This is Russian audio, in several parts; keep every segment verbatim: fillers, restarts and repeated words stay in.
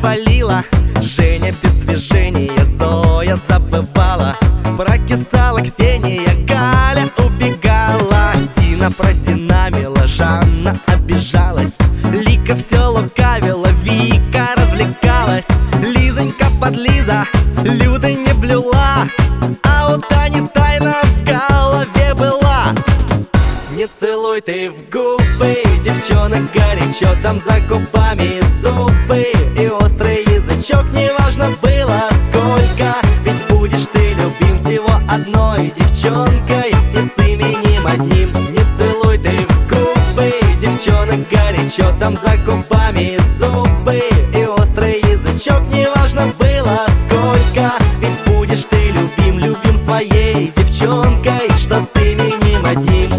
палила, Женя без движения, Зоя забывала, прокисала Ксения, Галя убегала, Дина продинамила, Жанна обижалась, Лика все лукавила, Вика развлекалась, Лизонька подлиза, Люда не блюла, а у Тани тайна в голове была. Не целуй ты в губы, девчонок, горячо там за губами зубы и острый язычок, неважно было сколько, ведь будешь ты любим всего одной девчонкой и с именем одним. Не целуй ты в губы, девчонок, горячо там за губами зубы и острый язычок, неважно было сколько, ведь будешь ты любим, любим своей девчонкой, что с именем одним.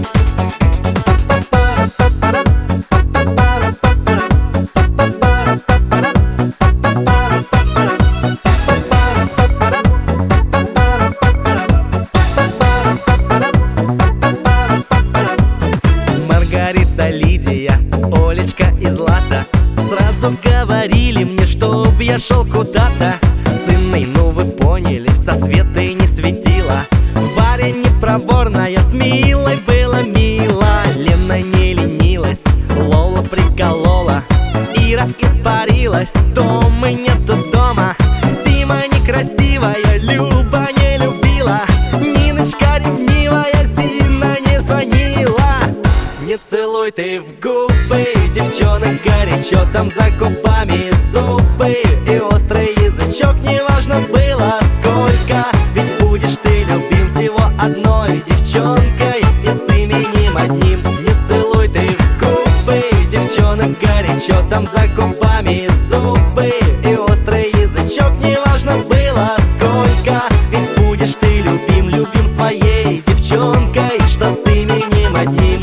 Маргарита, Лидия, Олечка и Злата сразу говорили мне, чтоб я шел куда-то. С Инной, ну вы поняли, со Светой не светила, Варя непроворная, с Милой было мило, Лена не ленилась, Лола приколола, Ира испарилась, Томы нету дома, Сима некрасивая, Люба не любила, Ниночка ревнивая, Зина не звонила. Не целуй ты в губы, девчонок, горячо там за губами зубы и острый язычок, неважно было сколько, ведь будешь ты любим всего одной девчонкой и с именем одним. Не целуй ты в губы, девчонок, горячо там за губами зубы и острый язычок, неважно было сколько, ведь будешь ты любим, любим своей девчонкой, что с именем одним.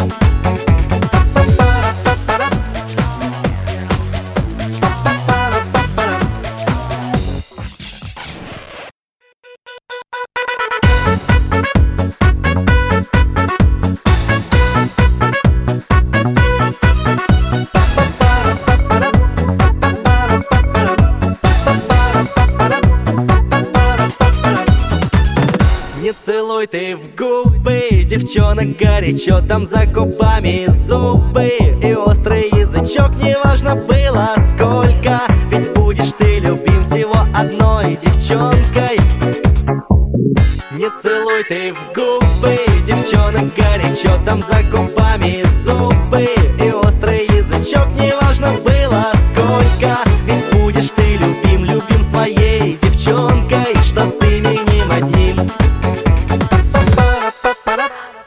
Не целуй ты в губы, девчонок, горячо там за губами зубы и острый язычок, неважно было сколько, ведь будешь ты любим всего одной девчонкой. Не целуй ты в губы, девчонок, горячо там за губами зубы и острый язычок, неважно было